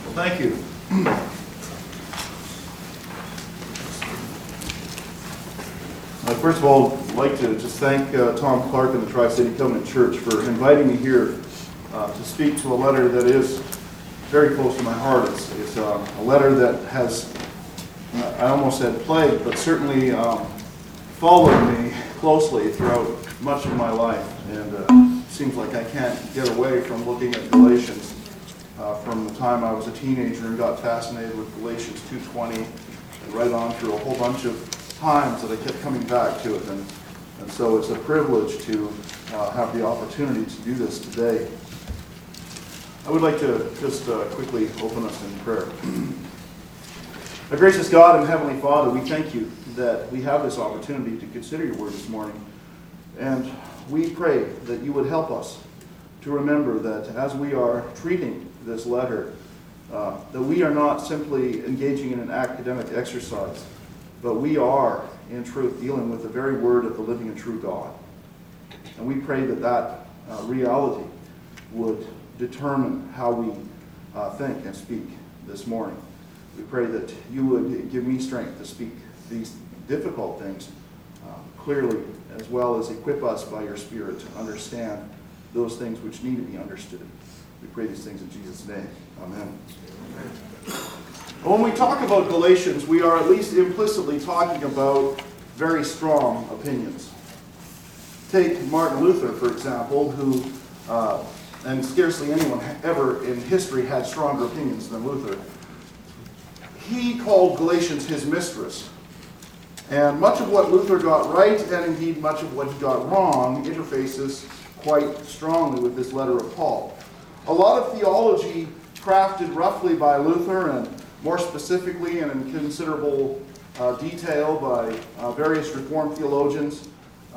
Well, thank you. First of all, I'd like to just thank Tom Clark and the Tri-City Covenant Church for inviting me here to speak to a letter that is very close to my heart. It's a letter that has, I almost said plagued, but certainly followed me closely throughout much of my life. And it seems like I can't get away from looking at Galatians from the time I was a teenager and got fascinated with Galatians 2:20 and right on through a whole bunch of times that I kept coming back to it. And so it's a privilege to have the opportunity to do this today. I would like to just quickly open us in prayer. Our gracious God and Heavenly Father, we thank you that we have this opportunity to consider your word this morning. And we pray that you would help us to remember that as we are treating this letter, that we are not simply engaging in an academic exercise, but we are, in truth, dealing with the very word of the living and true God. And we pray that that reality would determine how we think and speak this morning. We pray that you would give me strength to speak these difficult things clearly, as well as equip us by your Spirit to understand those things which need to be understood. We pray these things in Jesus' name. Amen. When we talk about Galatians, we are at least implicitly talking about very strong opinions. Take Martin Luther, for example, who, and scarcely anyone ever in history had stronger opinions than Luther. He called Galatians his mistress. And much of what Luther got right, and indeed much of what he got wrong, interfaces quite strongly with this letter of Paul. A lot of theology crafted roughly by Luther, and more specifically and in considerable detail by various Reformed theologians,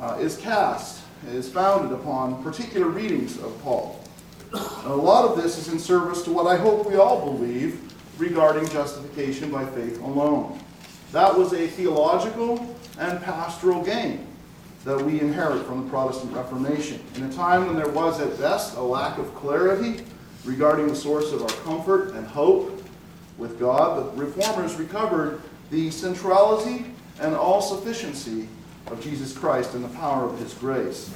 is founded upon particular readings of Paul. And a lot of this is in service to what I hope we all believe regarding justification by faith alone. That was a theological and pastoral gain that we inherit from the Protestant Reformation. In a time when there was at best a lack of clarity regarding the source of our comfort and hope with God, the Reformers recovered the centrality and all-sufficiency of Jesus Christ and the power of his grace.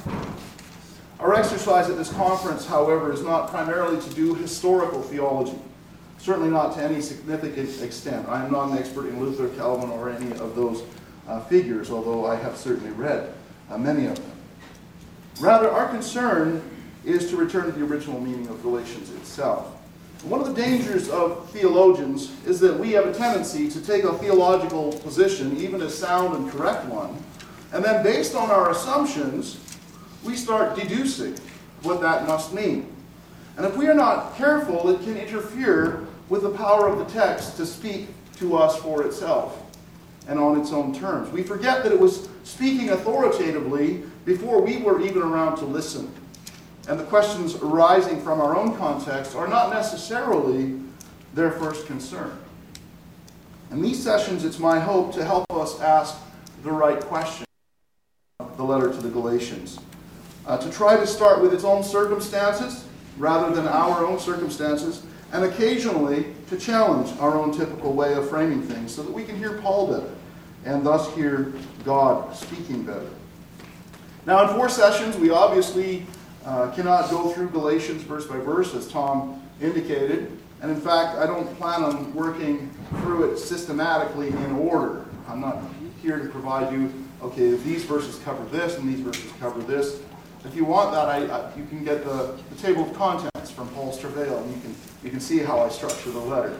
Our exercise at this conference, however, is not primarily to do historical theology, certainly not to any significant extent. I am not an expert in Luther, Calvin, or any of those figures, although I have certainly read many of them. Rather, our concern is to return to the original meaning of Galatians itself. One of the dangers of theologians is that we have a tendency to take a theological position, even a sound and correct one, and then based on our assumptions, we start deducing what that must mean. And if we are not careful, it can interfere with the power of the text to speak to us for itself and on its own terms. We forget that it was speaking authoritatively before we were even around to listen. And the questions arising from our own context are not necessarily their first concern. In these sessions, it's my hope to help us ask the right question of the letter to the Galatians. To try to start with its own circumstances rather than our own circumstances, and occasionally to challenge our own typical way of framing things so that we can hear Paul better and thus hear God speaking better. Now, in 4 sessions, we obviously cannot go through Galatians verse by verse, as Tom indicated. And in fact, I don't plan on working through it systematically in order. I'm not here to provide you, okay, if these verses cover this and these verses cover this. If you want that, you can get the table of contents from Paul's Travail, and you can see how I structure the letter.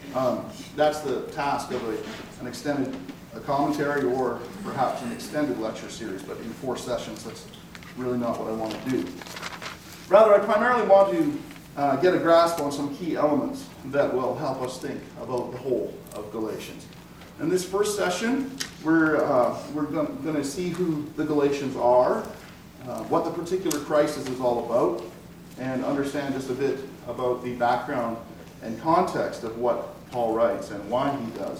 That's the task of an extended commentary or perhaps an extended lecture series, but in 4 sessions, that's really not what I want to do. Rather, I primarily want to get a grasp on some key elements that will help us think about the whole of Galatians. In this first session, we're going to see who the Galatians are, what the particular crisis is all about, and understand just a bit about the background and context of what Paul writes and why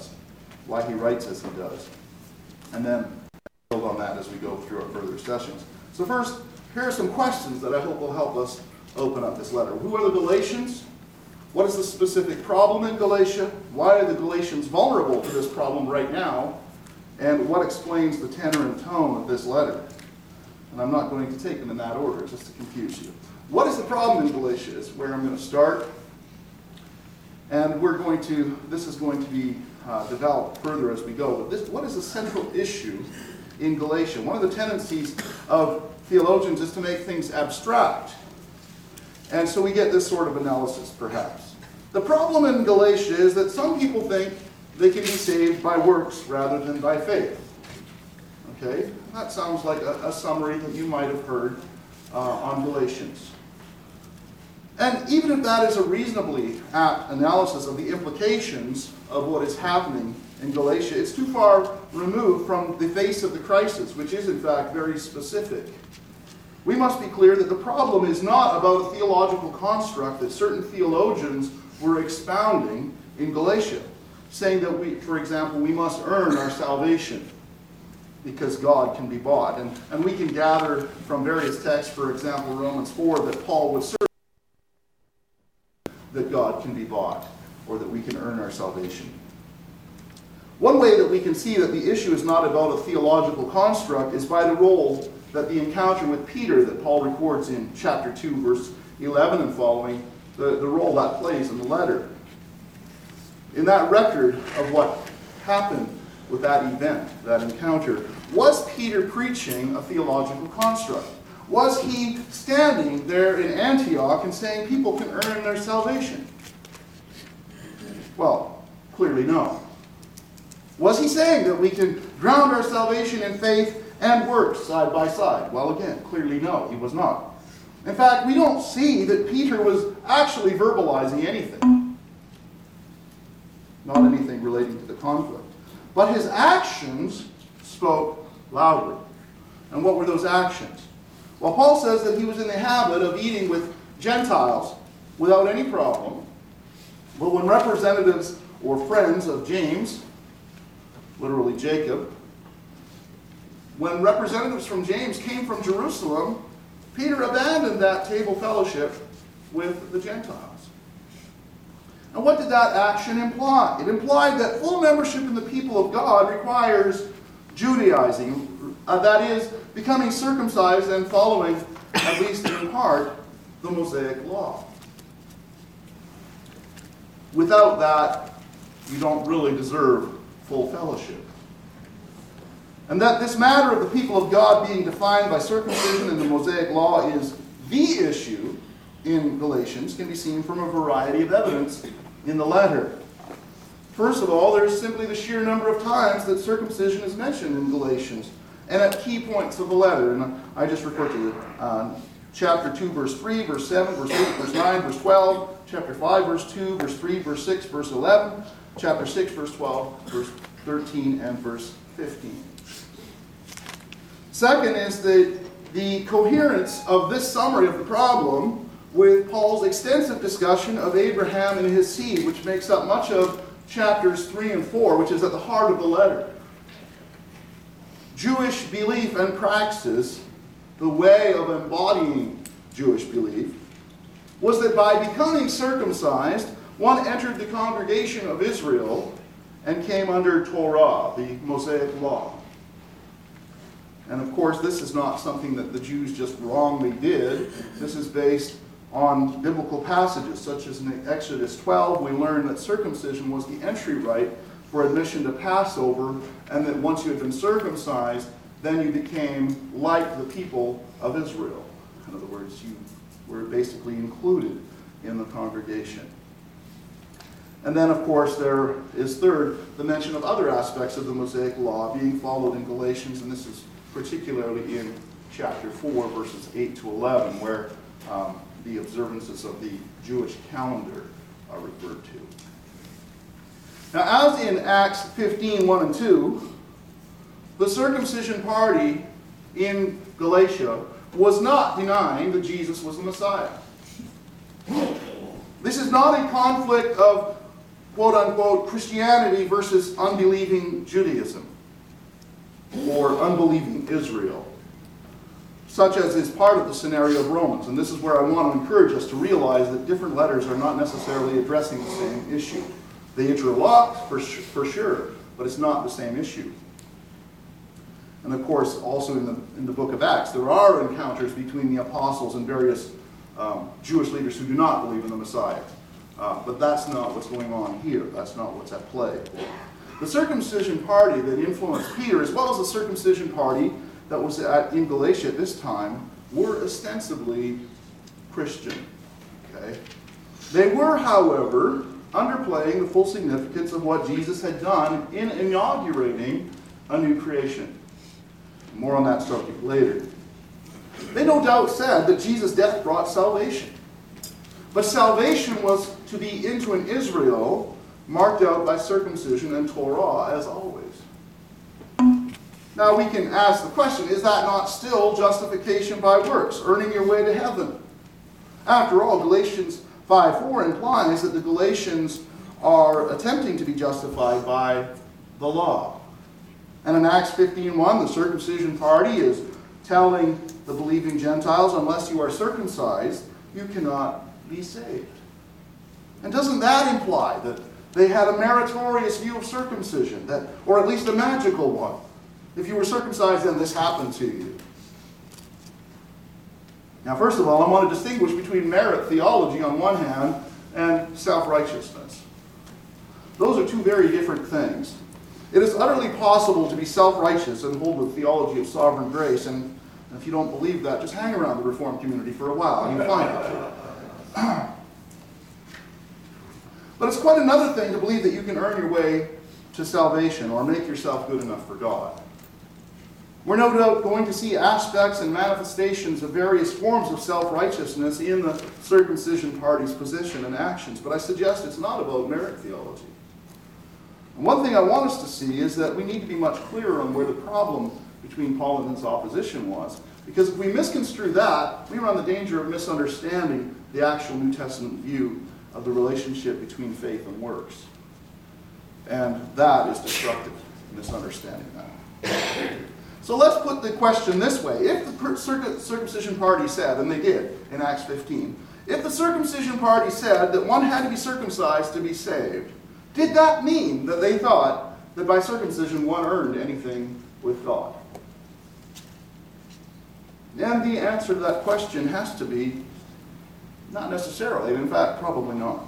he writes as he does. And then build on that as we go through our further sessions. So first, here are some questions that I hope will help us open up this letter. Who are the Galatians? What is the specific problem in Galatia? Why are the Galatians vulnerable to this problem right now? And what explains the tenor and tone of this letter? And I'm not going to take them in that order, just to confuse you. What is the problem in Galatia is where I'm going to start. And this is going to be developed further as we go. But what is the central issue in Galatia? One of the tendencies of theologians is to make things abstract. And so we get this sort of analysis, perhaps. The problem in Galatia is that some people think they can be saved by works rather than by faith. Okay? That sounds like a summary that you might have heard on Galatians. And even if that is a reasonably apt analysis of the implications of what is happening in Galatia, it's too far removed from the face of the crisis, which is in fact very specific. We must be clear that the problem is not about a theological construct that certain theologians were expounding in Galatia, saying that for example, we must earn our salvation because God can be bought. And we can gather from various texts, for example, Romans 4, that Paul would certainly that God can be bought, or that we can earn our salvation. One way that we can see that the issue is not about a theological construct is by the role that the encounter with Peter that Paul records in chapter 2, verse 11 and following, the role that plays in the letter. In that record of what happened with that event, that encounter, was Peter preaching a theological construct? Was he standing there in Antioch and saying people can earn their salvation? Well, clearly no. Was he saying that we can ground our salvation in faith and works side by side? Well, again, clearly no, he was not. In fact, we don't see that Peter was actually verbalizing anything. Not anything relating to the conflict. But his actions spoke loudly. And what were those actions? Well, Paul says that he was in the habit of eating with Gentiles without any problem. But when representatives or friends of James, literally Jacob, when representatives from James came from Jerusalem, Peter abandoned that table fellowship with the Gentiles. And what did that action imply? It implied that full membership in the people of God requires Judaizing, that is, becoming circumcised and following, at least in part, the Mosaic law. Without that, you don't really deserve full fellowship. And that this matter of the people of God being defined by circumcision and the Mosaic law is the issue in Galatians can be seen from a variety of evidence in the letter. First of all, there's simply the sheer number of times that circumcision is mentioned in Galatians and at key points of the letter. And I just refer to chapter 2, verse 3, verse 7, verse 8, verse 9, verse 12, chapter 5, verse 2, verse 3, verse 6, verse 11, chapter 6, verse 12, verse 13, and verse 15. Second is the coherence of this summary of the problem with Paul's extensive discussion of Abraham and his seed, which makes up much of chapters 3 and 4, which is at the heart of the letter. Jewish belief and praxis, the way of embodying Jewish belief, was that by becoming circumcised, one entered the congregation of Israel and came under Torah, the Mosaic law. And of course, this is not something that the Jews just wrongly did. This is based on biblical passages, such as in Exodus 12, we learn that circumcision was the entry rite for admission to Passover, and that once you had been circumcised, then you became like the people of Israel. In other words, you were basically included in the congregation. And then, of course, there is third, the mention of other aspects of the Mosaic law being followed in Galatians, and this is particularly in chapter 4, verses 8 to 11, where the observances of the Jewish calendar are referred to. Now, as in Acts 15, 1 and 2, the circumcision party in Galatia was not denying that Jesus was the Messiah. This is not a conflict of, quote-unquote, Christianity versus unbelieving Judaism or unbelieving Israel. such as is part of the scenario of Romans. And this is where I want to encourage us to realize that different letters are not necessarily addressing the same issue. They interlock for sure, but it's not the same issue. And of course, also in the book of Acts, there are encounters between the apostles and various Jewish leaders who do not believe in the Messiah. But that's not what's going on here. That's not what's at play. The circumcision party that influenced Peter, as well as the circumcision party that was in Galatia at this time, were ostensibly Christian. Okay? They were, however, underplaying the full significance of what Jesus had done in inaugurating a new creation. More on that subject later. They no doubt said that Jesus' death brought salvation. But salvation was to be into an Israel marked out by circumcision and Torah, as always. Now we can ask the question, is that not still justification by works, earning your way to heaven? After all, Galatians 5:4 implies that the Galatians are attempting to be justified by the law. And in Acts 15:1, the circumcision party is telling the believing Gentiles, unless you are circumcised, you cannot be saved. And doesn't that imply that they had a meritorious view of circumcision, or at least a magical one? If you were circumcised, then this happened to you. Now, first of all, I want to distinguish between merit theology on one hand and self-righteousness. Those are two very different things. It is utterly possible to be self-righteous and hold the theology of sovereign grace, and if you don't believe that, just hang around the Reformed community for a while and you'll find it. But it's quite another thing to believe that you can earn your way to salvation or make yourself good enough for God. We're no doubt going to see aspects and manifestations of various forms of self-righteousness in the circumcision party's position and actions, but I suggest it's not about merit theology. And one thing I want us to see is that we need to be much clearer on where the problem between Paul and his opposition was, because if we misconstrue that, we run the danger of misunderstanding the actual New Testament view of the relationship between faith and works. And that is destructive, misunderstanding that. So let's put the question this way. If the circumcision party said, and they did in Acts 15, if the circumcision party said that one had to be circumcised to be saved, did that mean that they thought that by circumcision one earned anything with God? And the answer to that question has to be not necessarily, and in fact, probably not.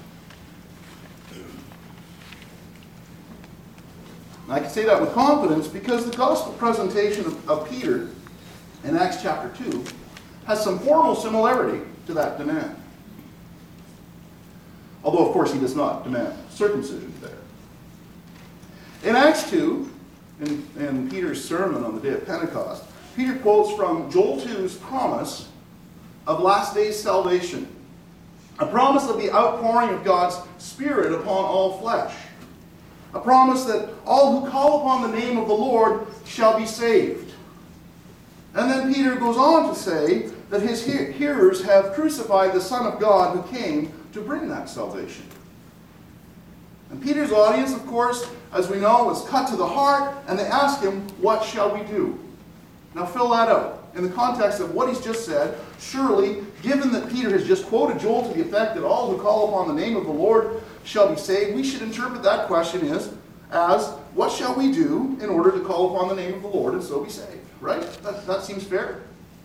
And I can say that with confidence because the gospel presentation of Peter in Acts chapter 2 has some formal similarity to that demand. Although, of course, he does not demand circumcision there. In Acts 2, in Peter's sermon on the day of Pentecost, Peter quotes from Joel 2's promise of last day's salvation, a promise of the outpouring of God's Spirit upon all flesh, a promise that all who call upon the name of the Lord shall be saved. And then Peter goes on to say that his hearers have crucified the Son of God who came to bring that salvation. And Peter's audience, of course, as we know, was cut to the heart, and they ask him, what shall we do? Now fill that out. In the context of what he's just said, surely, given that Peter has just quoted Joel to the effect that all who call upon the name of the Lord shall be saved, we should interpret that question as, what shall we do in order to call upon the name of the Lord and so be saved? Right? That seems fair.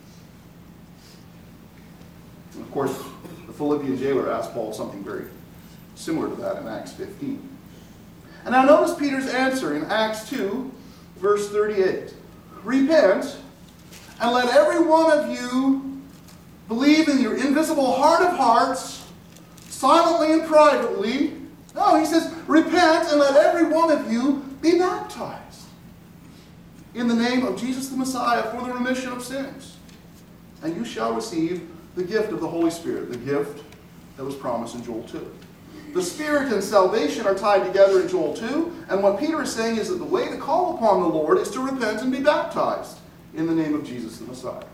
And of course, the Philippian jailer asked Paul something very similar to that in Acts 15. And now notice Peter's answer in Acts 2, verse 38. Repent, and let every one of you believe in your invisible heart of hearts, silently and privately. No, he says, repent, and let every one of you be baptized in the name of Jesus the Messiah for the remission of sins. And you shall receive the gift of the Holy Spirit, the gift that was promised in Joel 2. The Spirit and salvation are tied together in Joel 2, and what Peter is saying is that the way to call upon the Lord is to repent and be baptized in the name of Jesus the Messiah.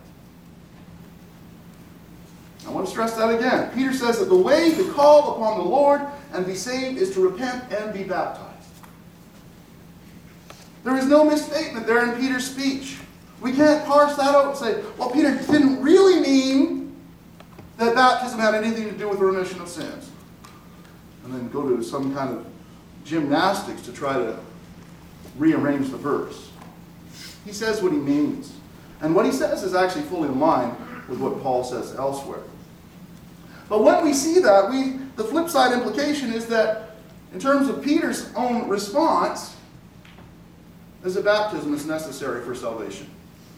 I want to stress that again. Peter says that the way to call upon the Lord and be saved is to repent and be baptized. There is no misstatement there in Peter's speech. We can't parse that out and say, well, Peter didn't really mean that baptism had anything to do with the remission of sins. And then go to some kind of gymnastics to try to rearrange the verse. He says what he means. And what he says is actually fully in line with what Paul says elsewhere. But when we see that, the flip side implication is that in terms of Peter's own response, is that baptism is necessary for salvation.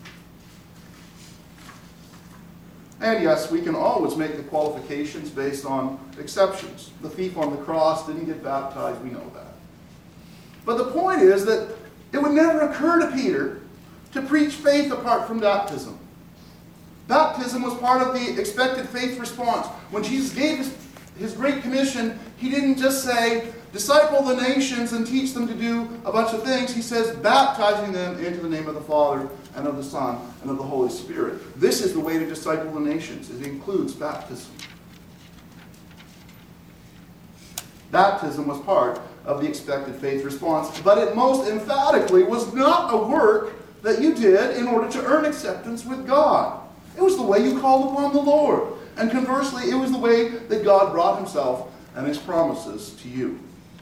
And yes, we can always make the qualifications based on exceptions. The thief on the cross didn't get baptized, we know that. But the point is that it would never occur to Peter to preach faith apart from baptism. Baptism was part of the expected faith response. When Jesus gave his Great Commission, he didn't just say, disciple the nations and teach them to do a bunch of things. He says, baptizing them into the name of the Father and of the Son and of the Holy Spirit. This is the way to disciple the nations. It includes baptism. Baptism was part of the expected faith response, but it most emphatically was not a work that you did in order to earn acceptance with God. It was the way you called upon the Lord. And conversely, it was the way that God brought himself and his promises to you.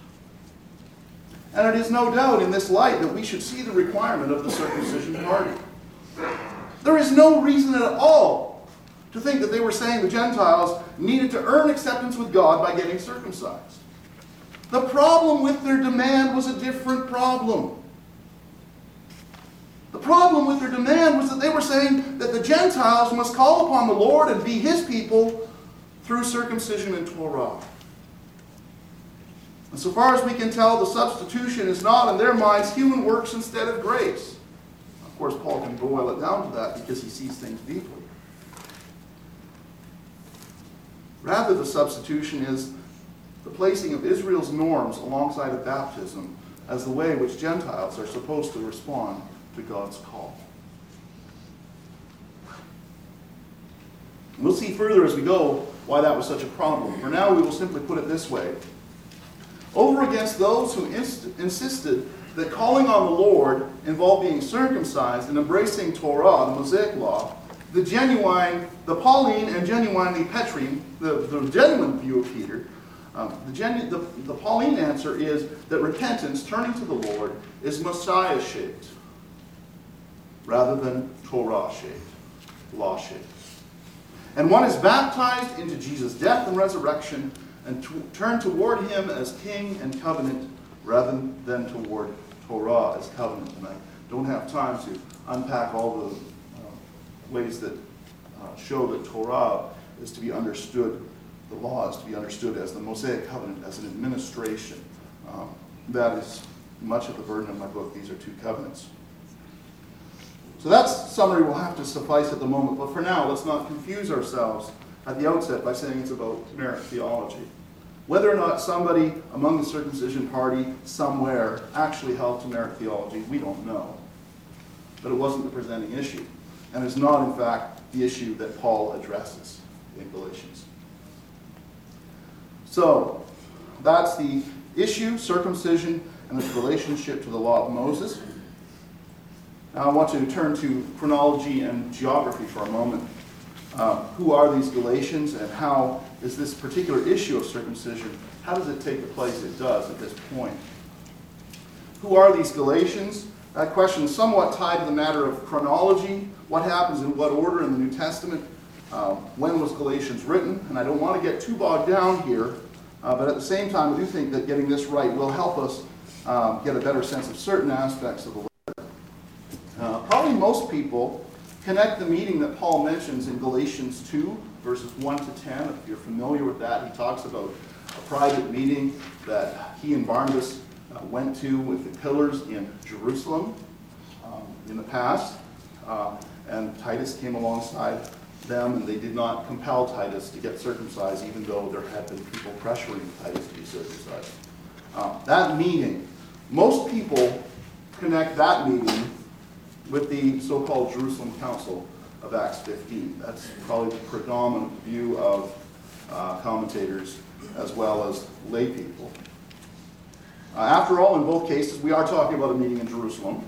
And it is no doubt in this light that we should see the requirement of the circumcision party. There is no reason at all to think that they were saying the Gentiles needed to earn acceptance with God by getting circumcised. The problem with their demand was a different problem. The problem with their demand was that they were saying that the Gentiles must call upon the Lord and be his people through circumcision and Torah. And so far as we can tell, the substitution is not, in their minds, human works instead of grace. Of course, Paul can boil it down to that because he sees things deeply. Rather, the substitution is the placing of Israel's norms alongside of baptism as the way which Gentiles are supposed to respond to God's call. We'll see further as we go why that was such a problem. For now, we will simply put it this way. Over against those who insisted that calling on the Lord involved being circumcised and embracing Torah, the Mosaic law, the Pauline and genuinely Petrine, the genuine view of Peter, the Pauline answer is that repentance, turning to the Lord, is Messiah-shaped rather than Torah-shaped, law-shaped. And one is baptized into Jesus' death and resurrection and turn toward him as king and covenant rather than toward Torah as covenant. And I don't have time to unpack all the ways that show that Torah is to be understood, the law is to be understood as the Mosaic covenant, as an administration. That is much of the burden of my book. These are two covenants. So that summary will have to suffice at the moment. But for now, let's not confuse ourselves at the outset by saying it's about merit theology. Whether or not somebody among the circumcision party somewhere actually held to merit theology, we don't know. But it wasn't the presenting issue. And it's not, in fact, the issue that Paul addresses in Galatians. So, that's the issue, circumcision, and its relationship to the law of Moses. Now I want to turn to chronology and geography for a moment. Who are these Galatians, and how is this particular issue of circumcision, how does it take the place it does at this point? Who are these Galatians? That question is somewhat tied to the matter of chronology. What happens in what order in the New Testament? When was Galatians written? And I don't want to get too bogged down here, but at the same time, I do think that getting this right will help us get a better sense of certain aspects of the letter. Probably most people connect the meeting that Paul mentions in Galatians 2, verses 1 to 10. If you're familiar with that, he talks about a private meeting that he and Barnabas went to with the pillars in Jerusalem in the past. And Titus came alongside them, and they did not compel Titus to get circumcised, even though there had been people pressuring Titus to be circumcised. That meeting, most people connect that meeting with the so-called Jerusalem Council of Acts 15. That's probably the predominant view of commentators as well as lay people. After all, in both cases, we are talking about a meeting in Jerusalem,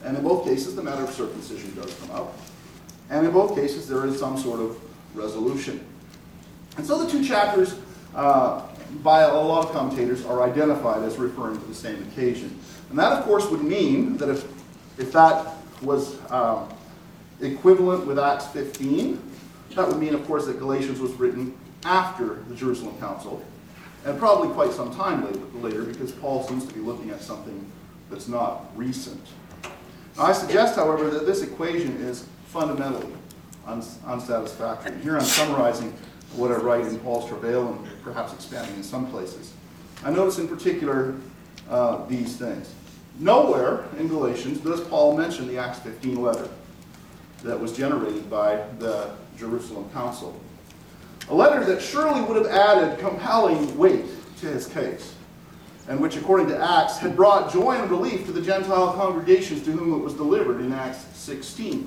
And in both cases, the matter of circumcision does come up. And in both cases, there is some sort of resolution. And so the two chapters, by a lot of commentators, are identified as referring to the same occasion. And that, of course, would mean that if that was equivalent with Acts 15, that would mean, of course, that Galatians was written after the Jerusalem Council, and probably quite some time later, because Paul seems to be looking at something that's not recent. Now, I suggest, however, that this equation is fundamentally unsatisfactory. Here I'm summarizing what I write in Paul's Travail and perhaps expanding in some places. I notice in particular these things. Nowhere in Galatians does Paul mention the Acts 15 letter that was generated by the Jerusalem Council. A letter that surely would have added compelling weight to his case, and which, according to Acts, had brought joy and relief to the Gentile congregations to whom it was delivered in Acts 16.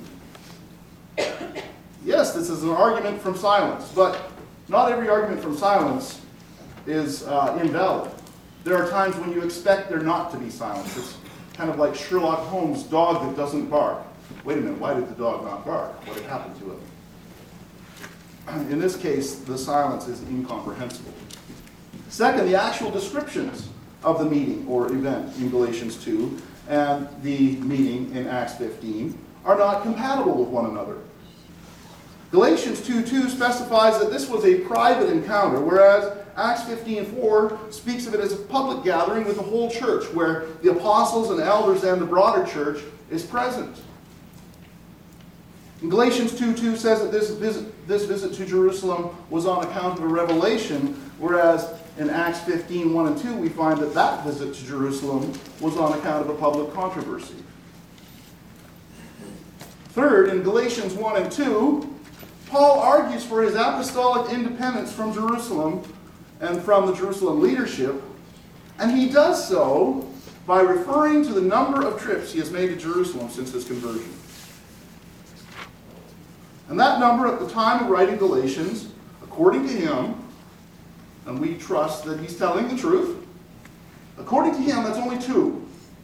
Yes, this is an argument from silence, but not every argument from silence is invalid. There are times when you expect there not to be silence. It's kind of like Sherlock Holmes' dog that doesn't bark. Wait a minute, why did the dog not bark? What had happened to it? In this case, the silence is incomprehensible. Second, the actual descriptions of the meeting or event in Galatians 2 and the meeting in Acts 15 are not compatible with one another. Galatians 2:2 specifies that this was a private encounter, whereas Acts 15:4 speaks of it as a public gathering with the whole church, where the apostles and elders and the broader church is present. And Galatians 2:2 says that this visit to Jerusalem was on account of a revelation, whereas in Acts 15:1 and 2 we find that that visit to Jerusalem was on account of a public controversy. Third, in Galatians 1 and 2, Paul argues for his apostolic independence from Jerusalem and from the Jerusalem leadership, and he does so by referring to the number of trips he has made to Jerusalem since his conversion. And that number at the time of writing Galatians, according to him, and we trust that he's telling the truth, according to him, that's only 2.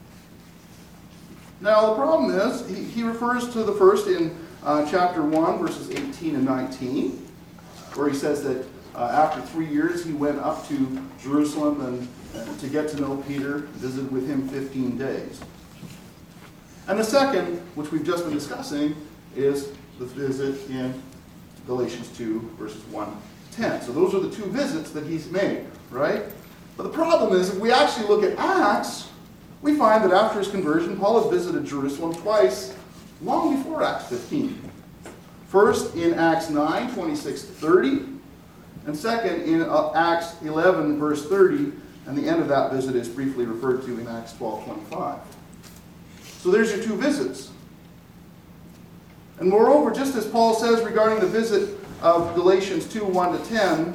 Now, the problem is, he refers to the first in chapter 1, verses 18 and 19, where he says that after 3 years he went up to Jerusalem and to get to know Peter, visited with him 15 days. And the second, which we've just been discussing, is the visit in Galatians 2, verses 1 to 10. So those are the 2 visits that he's made, right? But the problem is, if we actually look at Acts, we find that after his conversion, Paul has visited Jerusalem twice, long before Acts 15. First in Acts 9, 26 to 30, and second in Acts 11, verse 30, and the end of that visit is briefly referred to in Acts 12, 25. So there's your 2 visits. And moreover, just as Paul says regarding the visit of Galatians 2, 1 to 10,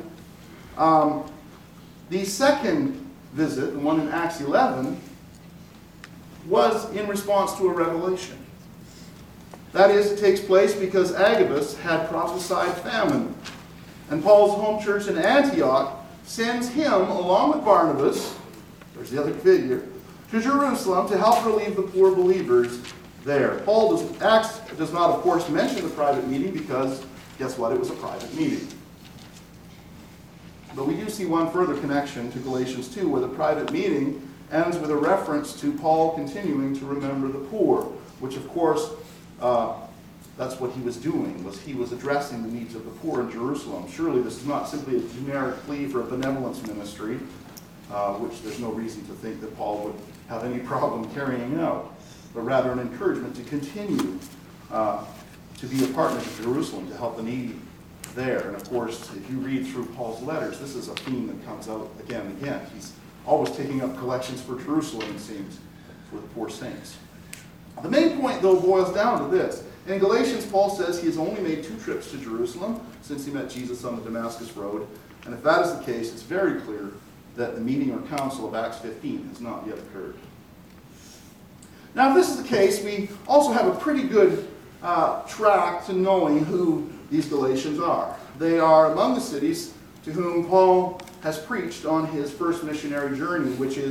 the second visit, the one in Acts 11, was in response to a revelation. That is, it takes place because Agabus had prophesied famine. And Paul's home church in Antioch sends him, along with Barnabas, there's the other figure, to Jerusalem to help relieve the poor believers there. Acts does not, of course, mention the private meeting because, guess what, it was a private meeting. But we do see one further connection to Galatians 2, where the private meeting ends with a reference to Paul continuing to remember the poor, which, of course, that's what he was doing, was he was addressing the needs of the poor in Jerusalem. Surely this is not simply a generic plea for a benevolence ministry, which there's no reason to think that Paul would have any problem carrying out, but rather an encouragement to continue to be a partner to Jerusalem, to help the needy there. And of course, if you read through Paul's letters, this is a theme that comes out again and again. He's always taking up collections for Jerusalem, it seems, for the poor saints. The main point, though, boils down to this. In Galatians, Paul says he has only made 2 trips to Jerusalem since he met Jesus on the Damascus Road. And if that is the case, it's very clear that the meeting or council of Acts 15 has not yet occurred. Now, if this is the case, we also have a pretty good track to knowing who these Galatians are. They are among the cities to whom Paul has preached on his first missionary journey, which is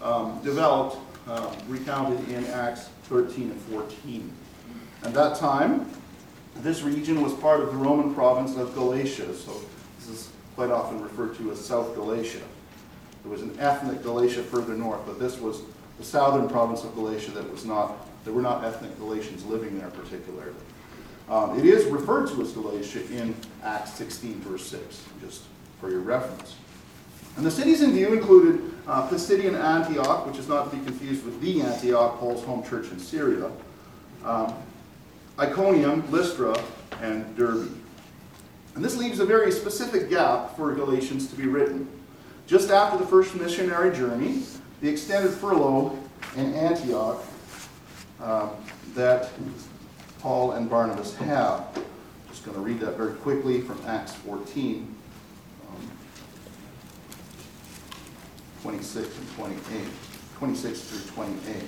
developed, recounted in Acts 13 and 14. At that time, this region was part of the Roman province of Galatia, so this is quite often referred to as South Galatia. There was an ethnic Galatia further north, but this was the southern province of Galatia there were not ethnic Galatians living there particularly. It is referred to as Galatia in Acts 16, verse 6, just for your reference. And the cities in view included Pisidian Antioch, which is not to be confused with the Antioch, Paul's home church in Syria, Iconium, Lystra, and Derbe. And this leaves a very specific gap for Galatians to be written. Just after the first missionary journey, the extended furlough in Antioch that Paul and Barnabas have. Just going to read that very quickly from Acts 14, 26 and 28, 26 through 28.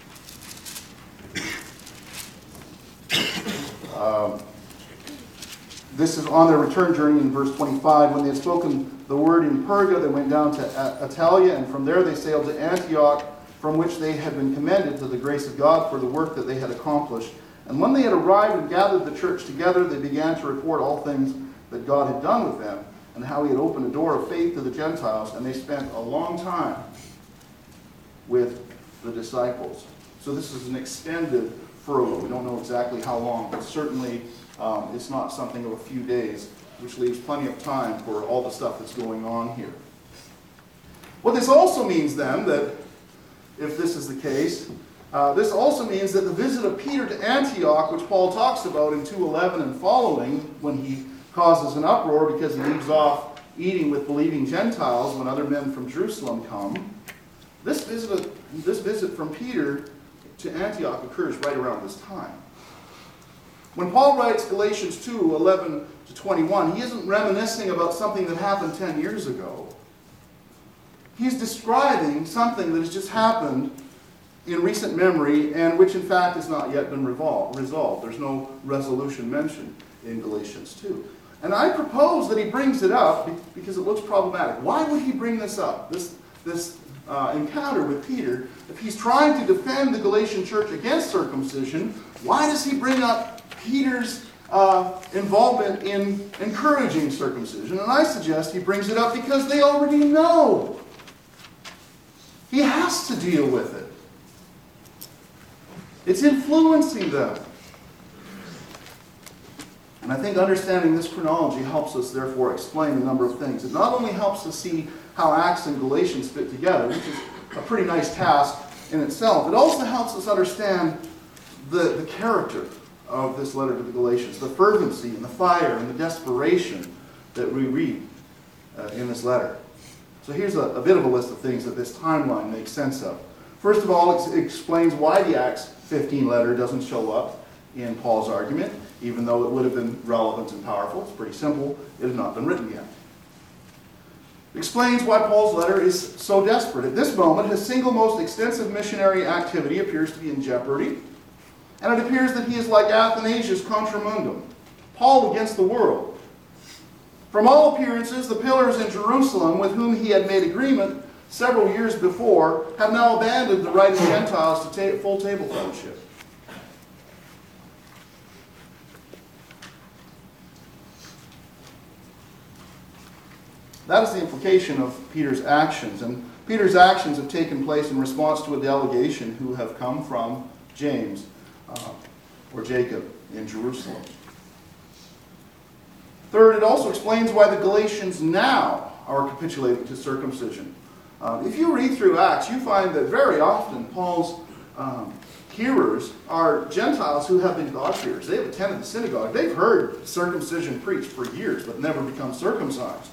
This is on their return journey in verse 25. When they had spoken the word in Perga, they went down to Attalia, and from there they sailed to Antioch, from which they had been commended to the grace of God for the work that they had accomplished. And when they had arrived and gathered the church together, they began to report all things that God had done with them, and how he had opened a door of faith to the Gentiles, and they spent a long time with the disciples. So this is an extended furlough. We don't know exactly how long, but certainly it's not something of a few days, which leaves plenty of time for all the stuff that's going on here. What this also means then, that if this is the case, this also means that the visit of Peter to Antioch, which Paul talks about in 2:11 and following, when he causes an uproar because he leaves off eating with believing Gentiles when other men from Jerusalem come, this visit from Peter to Antioch occurs right around this time. When Paul writes Galatians 2:11 to 21, he isn't reminiscing about something that happened 10 years ago. He's describing something that has just happened in recent memory, and which in fact has not yet been resolved. There's no resolution mentioned in Galatians 2. And I propose that he brings it up because it looks problematic. Why would he bring this up, this encounter with Peter? If he's trying to defend the Galatian church against circumcision, why does he bring up Peter's involvement in encouraging circumcision? And I suggest he brings it up because they already know. He has to deal with it. It's influencing them. And I think understanding this chronology helps us, therefore, explain a number of things. It not only helps us see how Acts and Galatians fit together, which is a pretty nice task in itself, it also helps us understand the character of this letter to the Galatians, the fervency and the fire and the desperation that we read in this letter. So here's a bit of a list of things that this timeline makes sense of. First of all, it explains why the Acts 15 letter doesn't show up in Paul's argument, even though it would have been relevant and powerful. It's pretty simple. It has not been written yet. It explains why Paul's letter is so desperate. At this moment, his single most extensive missionary activity appears to be in jeopardy, and it appears that he is like Athanasius contra mundum, Paul against the world. From all appearances, the pillars in Jerusalem with whom he had made agreement several years before have now abandoned the right of Gentiles to full table fellowship. That is the implication of Peter's actions. And Peter's actions have taken place in response to a delegation who have come from James or Jacob in Jerusalem. Third, it also explains why the Galatians now are capitulating to circumcision. If you read through Acts, you find that very often Paul's hearers are Gentiles who have been God-fearers. They have attended the synagogue. They've heard circumcision preached for years, but never become circumcised.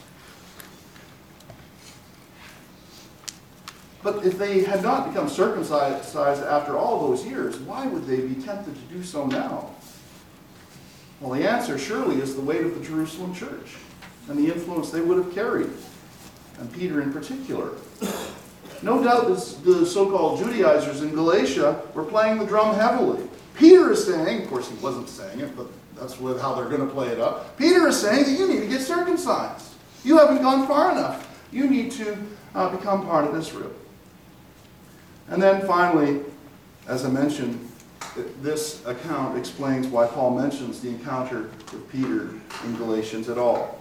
But if they had not become circumcised after all those years, why would they be tempted to do so now? Well, the answer surely is the weight of the Jerusalem church and the influence they would have carried, and Peter in particular. No doubt the so-called Judaizers in Galatia were playing the drum heavily. Peter is saying, of course he wasn't saying it, but that's how they're going to play it up. Peter is saying that you need to get circumcised. You haven't gone far enough. You need to become part of Israel. And then finally, as I mentioned, this account explains why Paul mentions the encounter with Peter in Galatians at all.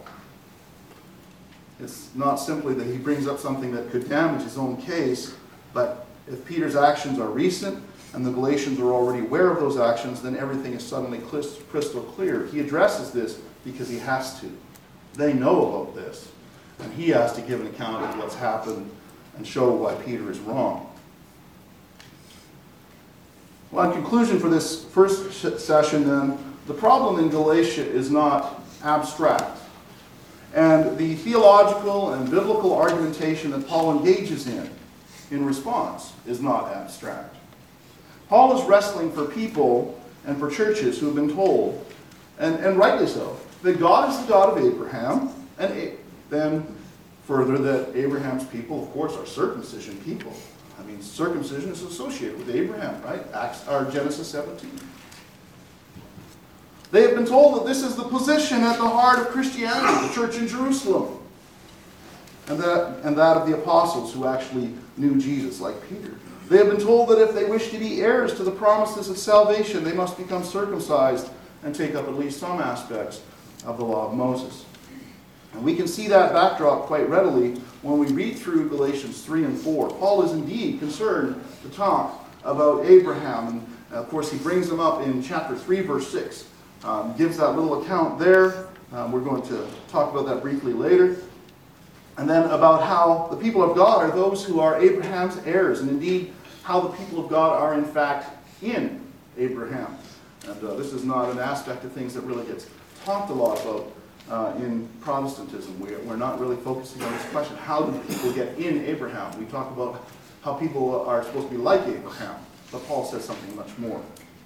It's not simply that he brings up something that could damage his own case, but if Peter's actions are recent and the Galatians are already aware of those actions, then everything is suddenly crystal clear. He addresses this because he has to. They know about this, and he has to give an account of what's happened and show why Peter is wrong. Well, in conclusion for this first session, then, the problem in Galatia is not abstract. And the theological and biblical argumentation that Paul engages in response, is not abstract. Paul is wrestling for people and for churches who have been told, and rightly so, that God is the God of Abraham, and then further that Abraham's people, of course, are circumcision people. I mean, circumcision is associated with Abraham, right? Genesis 17. They have been told that this is the position at the heart of Christianity, the church in Jerusalem, and that of the apostles who actually knew Jesus, like Peter. They have been told that if they wish to be heirs to the promises of salvation, they must become circumcised and take up at least some aspects of the law of Moses. And we can see that backdrop quite readily when we read through Galatians 3 and 4. Paul is indeed concerned to talk about Abraham. And of course, he brings them up in chapter 3, verse 6. Gives that little account there. We're going to talk about that briefly later. And then about how the people of God are those who are Abraham's heirs. And indeed, how the people of God are in fact in Abraham. And this is not an aspect of things that really gets talked a lot about in Protestantism. We're not really focusing on this question. How do people get in Abraham? We talk about how people are supposed to be like Abraham. But Paul says something much more.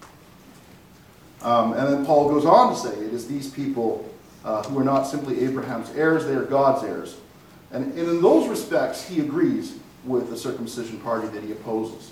And then Paul goes on to say it is these people who are not simply Abraham's heirs, they are God's heirs. And in those respects, he agrees with the circumcision party that he opposes.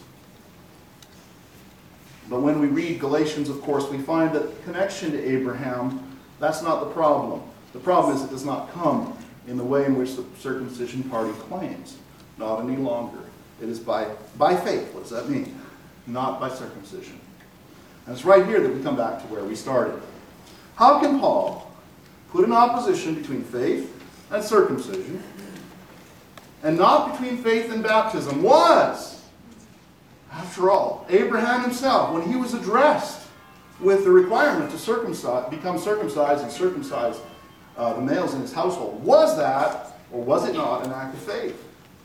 But when we read Galatians, of course, we find that connection to Abraham, that's not the problem. The problem is it does not come in the way in which the circumcision party claims. Not any longer. It is by faith. What does that mean? Not by circumcision. And it's right here that we come back to where we started. How can Paul put an opposition between faith and circumcision, and not between faith and baptism? Was, after all, Abraham himself, when he was addressed with the requirement to become circumcised and circumcise the males in his household, was that, or was it not, an act of faith?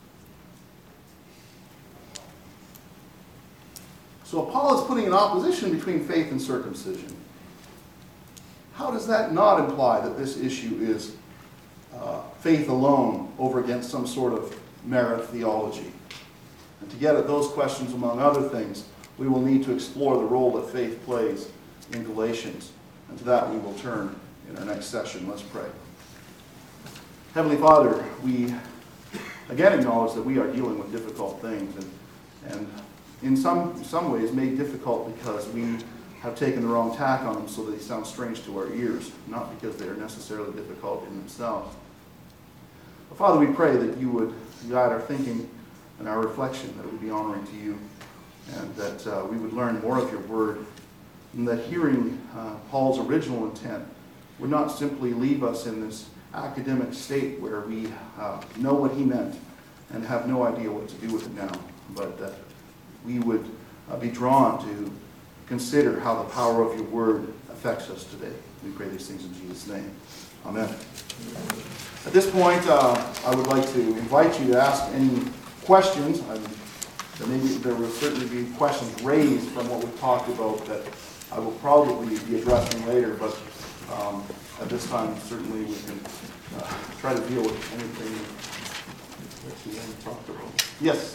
So Paul is putting an opposition between faith and circumcision. How does that not imply that this issue is faith alone over against some sort of merit theology? And to get at those questions, among other things, we will need to explore the role that faith plays in Galatians. And to that we will turn in our next session. Let's pray. Heavenly Father, we again acknowledge that we are dealing with difficult things, and in some ways made difficult because we have taken the wrong tack on them so that they sound strange to our ears, not because they are necessarily difficult in themselves. But Father, we pray that you would guide our thinking and our reflection, that it would be honoring to you, and that we would learn more of your word, and that hearing Paul's original intent would not simply leave us in this academic state where we know what he meant and have no idea what to do with it now, but that we would be drawn to consider how the power of your word affects us today. We pray these things in Jesus' name. Amen. At this point, I would like to invite you to ask any questions. There will certainly be questions raised from what we've talked about that I will probably be addressing later, but at this time, certainly we can try to deal with anything that we haven't talked about. Yes?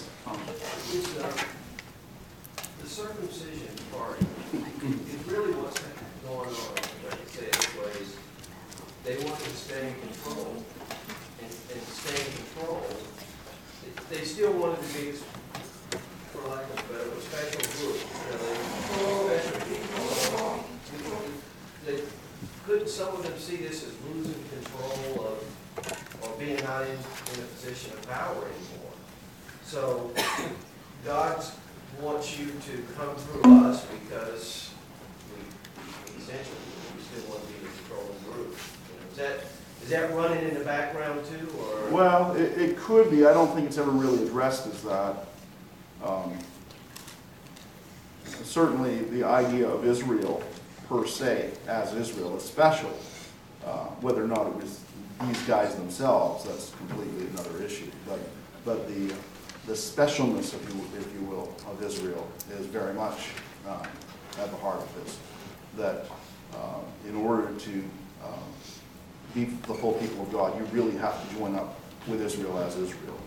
The circumcision part, it really what's going on, if I can say it this way, is they want to stay in control, and to stay in control, they still wanted to be, for lack of a better word, special group. Special people. Couldn't some of them see this as losing control of, or being not in a position of power anymore? So God wants you to come through us because we essentially, we still want to be the controlling group. You know, is that running in the background too, or? Well, it could be. I don't think it's ever really addressed as that. Certainly the idea of Israel per se, as Israel, is special. Whether or not it was these guys themselves, that's completely another issue. But the specialness, if you will, of Israel is very much at the heart of this. That in order to be the full people of God, you really have to join up with Israel as Israel.